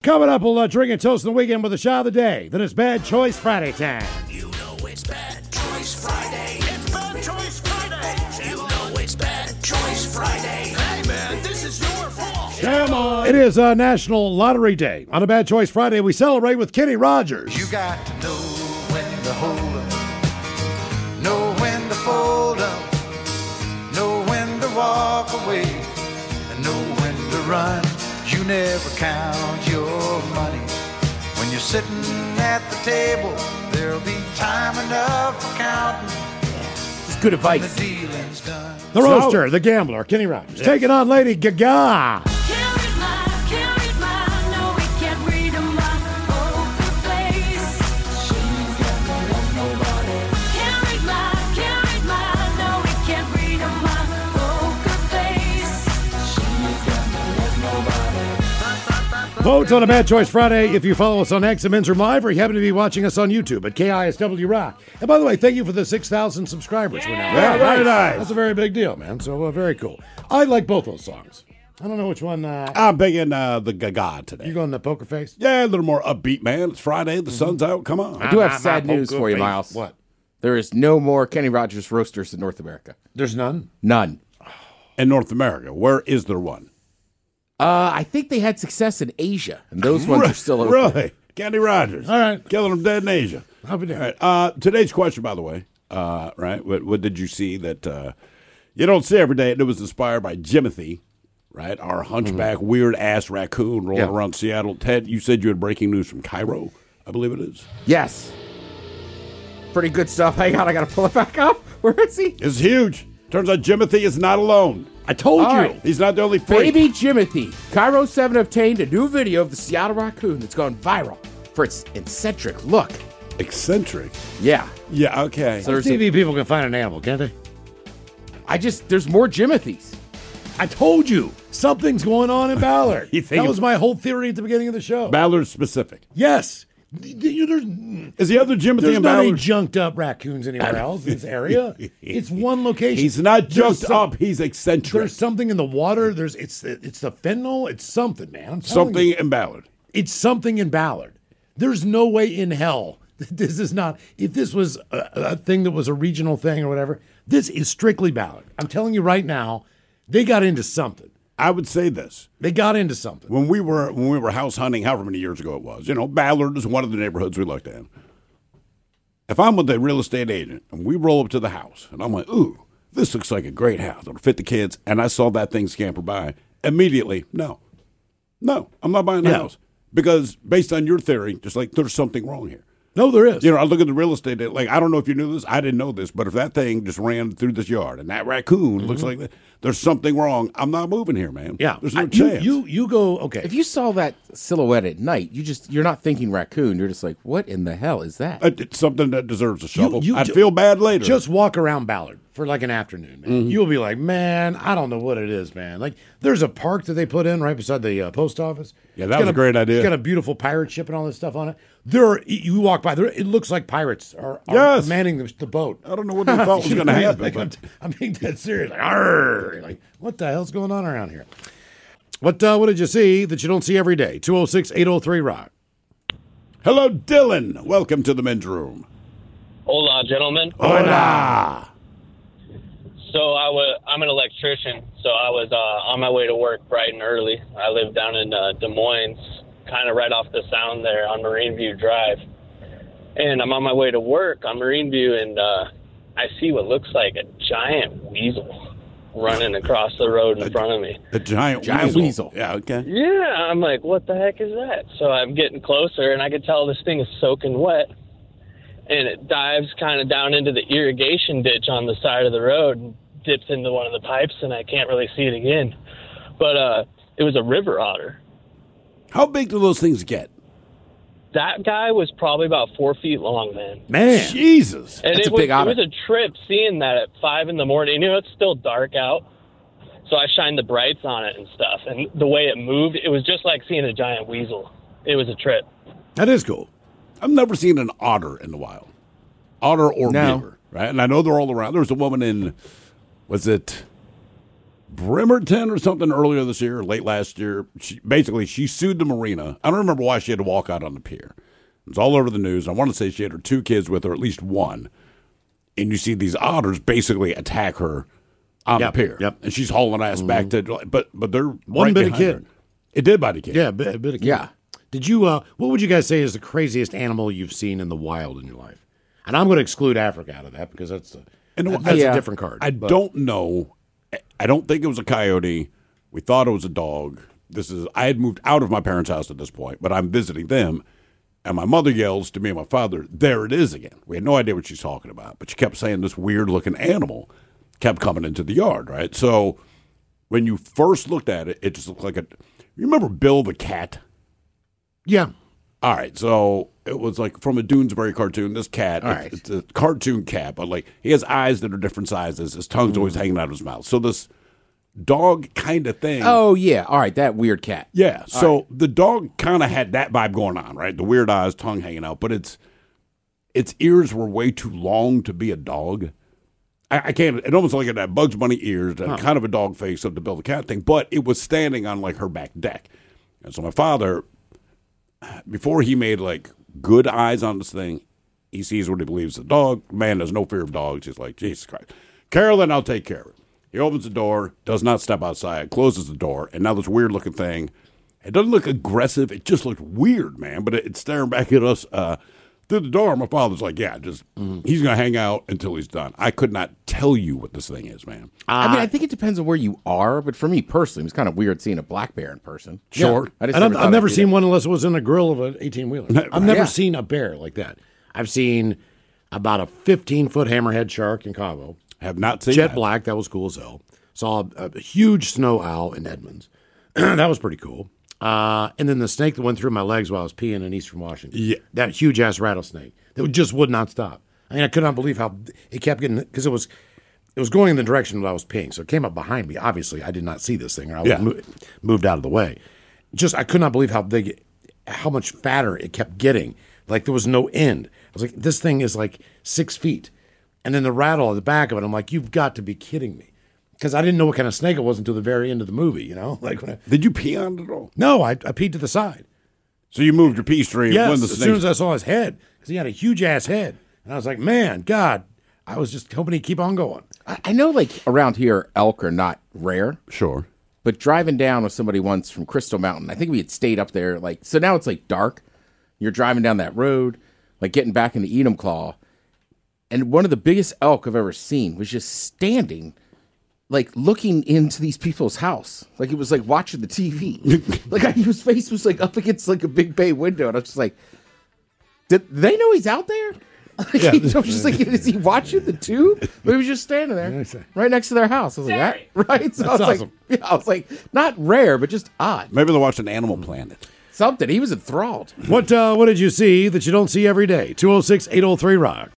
Coming up, we'll drink and toast in the weekend with the shot of the day. Then it's Bad Choice Friday time. You know it's Bad Choice Friday. It's Bad Choice Friday. You know it's Bad Choice Friday. Hey, man, this is your fault. Come on. It is National Lottery Day. On a Bad Choice Friday, we celebrate with Kenny Rogers. You got to know when to hold up, know when to fold up, know when to walk away, and know when to run. You never count your money. When you're sitting at the table, there'll be time enough for counting. It's good advice. When the dealing's done. The roaster, the gambler, Kenny Rogers. Taking on Lady Gaga. Vote on a Bad Choice Friday if you follow us on X and Men's Room Live, or you happen to be watching us on YouTube at KISW Rock. And by the way, thank you for the 6,000 subscribers. We're now. Yeah, very nice. That's a very big deal, man. So very cool. I like both those songs. I don't know which one. I'm picking the Gaga today. You going the Poker Face? Yeah, a little more upbeat, man. It's Friday. The sun's out. Come on. I do have sad news for you, Miles. What? There is no more Kenny Rogers roasters in North America. There's none? None. In North America, where is there one? I think they had success in Asia, and those ones are still open. Really? Kenny Rogers. All right. Killing them dead in Asia. I'll be there. All right. Today's question, by the way, right? What did you see that you don't see every day? It was inspired by Jimothy, right? Our hunchback, weird-ass raccoon rolling around Seattle. Ted, you said you had breaking news from Cairo, I believe it is. Yes. Pretty good stuff. Hang on, I got to pull it back up. Where is he? It's huge. Turns out Jimothy is not alone. I told All you. right. He's not the only freak. Baby Jimothy. Cairo 7 obtained a new video of the Seattle raccoon that's gone viral for its eccentric look. Eccentric. Yeah. Yeah, okay. So there's TV people can find an animal, can't they? there's more Jimothys. I told you. Something's going on in Ballard. You think That was it's- my whole theory at the beginning of the show. Ballard specific. Yes. Is the other Jimothy There's in not any Ballard? junked up raccoons anywhere else in this area. It's one location. He's not There's junked up. He's eccentric. There's something in the water. It's the fentanyl. It's something, man. I'm telling Something you. in Ballard. It's something in Ballard. There's no way in hell that this is not. If this was a thing that was a regional thing or whatever, this is strictly Ballard. I'm telling you right now, they got into something. I would say this. They got into something. When we were house hunting, however many years ago it was, Ballard is one of the neighborhoods we looked at. If I'm with a real estate agent and we roll up to the house and I'm like, ooh, this looks like a great house. It'll fit the kids. And I saw that thing scamper by. Immediately, no, I'm not buying the house. Because based on your theory, just like there's something wrong here. No, there is. I look at the real estate, like, I don't know if you knew this. I didn't know this. But if that thing just ran through this yard and that raccoon looks like that, there's something wrong. I'm not moving here, man. Yeah. There's no chance. You go, okay. If you saw that silhouette at night, you're not thinking raccoon. You're just like, what in the hell is that? It's something that deserves a shovel. you I'd ju- feel bad later. Just walk around Ballard for like an afternoon, man. You'll be like, man, I don't know what it is, man. Like, there's a park that they put in right beside the post office. Yeah, It's that got was a great idea. It's got a beautiful pirate ship and all this stuff on it. You walk by there, it looks like pirates are Yes. manning the boat. I don't know what they thought was going to happen. Like, But I'm being dead serious. Like, arr! Like, what the hell's going on around here? What did you see that you don't see every day? 206-803-ROCK. hello, Dylan. Welcome to the men's room. Hola, gentlemen. Hola. So I'm an electrician, so I was on my way to work bright and early. I live down in Des Moines, kind of right off the sound there on Marine View Drive. And I'm on my way to work on Marine View, and I see what looks like a giant weasel running across the road in front of me. A giant weasel. Yeah, okay. Yeah, I'm like, what the heck is that? So I'm getting closer, and I can tell this thing is soaking wet. And it dives kind of down into the irrigation ditch on the side of the road and dips into one of the pipes, and I can't really see it again. But it was a river otter. How big do those things get? That guy was probably about 4 feet long, man. Man. Jesus. And That's it a big was, otter. It was a trip seeing that at 5 in the morning. It's still dark out. So I shined the brights on it and stuff. And the way it moved, it was just like seeing a giant weasel. It was a trip. That is cool. I've never seen an otter in the wild. Otter or No. beaver, right? And I know they're all around. There was a woman in, was it Bremerton or something earlier this year, late last year. She sued the marina. I don't remember why she had to walk out on the pier. It's all over the news. I want to say she had her 2 kids with her, at least one. And you see these otters basically attack her on the pier. Yep. And she's hauling ass back to, but they're One right bit of behind kid. her. It did bite a kid. Yeah, a bit of kid. Yeah. Did you? What would you guys say is the craziest animal you've seen in the wild in your life? And I'm going to exclude Africa out of that because that's a different card. I don't know. I don't think it was a coyote. We thought it was a dog. I had moved out of my parents' house at this point, but I'm visiting them. And my mother yells to me and my father, "There it is again." We had no idea what she's talking about, but she kept saying this weird-looking animal kept coming into the yard, right? So when you first looked at it, it just looked like you remember Bill the cat? Yeah. All right, so it was like from a Doonesbury cartoon. This cat, right. it's a cartoon cat, but like he has eyes that are different sizes. His tongue's always hanging out of his mouth. So this dog kind of thing. Oh, yeah. All right, that weird cat. Yeah, so the dog kind of had that vibe going on, right? The weird eyes, tongue hanging out, but its ears were way too long to be a dog. I can't. It almost like it had Bugs Bunny ears, kind of a dog face of the Bill the Cat thing, but it was standing on like her back deck. And so my father, before he made like good eyes on this thing, he sees what he believes is a dog. Man, there's no fear of dogs. He's like, Jesus Christ. Carolyn, I'll take care of it. He opens the door, does not step outside, closes the door, and now this weird-looking thing, it doesn't look aggressive. It just looked weird, man, but it's staring back at us through the door. My father's like, yeah, he's going to hang out until he's done. I could not tell you what this thing is, man. I mean, I think it depends on where you are, but for me personally, it was kind of weird seeing a black bear in person. Sure. I just And thought I've never I'd do seen that. one unless it was in the grill of an 18-wheeler. I've never Yeah. seen a bear like that. I've seen about a 15-foot hammerhead shark in Cabo. Have not seen Jet that. black, that was cool as hell. Saw a huge snow owl in Edmonds. That was pretty cool. And then the snake that went through my legs while I was peeing in Eastern Washington. Yeah. That huge-ass rattlesnake that just would not stop. I mean, I could not believe how it kept getting, because it was going in the direction that I was peeing. So it came up behind me. Obviously, I did not see this thing, or I would have moved out of the way. I could not believe how much fatter it kept getting. Like there was no end. I was like, this thing is like 6 feet. And then the rattle at the back of it, I'm like, you've got to be kidding me. Because I didn't know what kind of snake it was until the very end of the movie, you know? Like Did you pee on it at all? No, I peed to the side. So you moved your pee stream Yes, when the as snake. soon as I saw his head, because he had a huge-ass head. And I was like, man, God, I was just hoping he'd keep on going. I know, like, around here, elk are not rare, Sure. but driving down with somebody once from Crystal Mountain, I think we had stayed up there, like, so now it's, like, dark. You're driving down that road, like, getting back into Enumclaw, and one of the biggest elk I've ever seen was just standing, like, looking into these people's house. Like, he was, like, watching the TV. Like, his face was, like, up against, like, a big bay window, and I was just like, did they know he's out there? Like, I was just like, is he watching the tube? But he was just standing there, right next to their house. I was like, that, right? So I was awesome. like, yeah, I was like, not rare, but just odd. Maybe they're watching Animal Planet. Something. He was enthralled. What did you see that you don't see every day? 206-803-ROCK.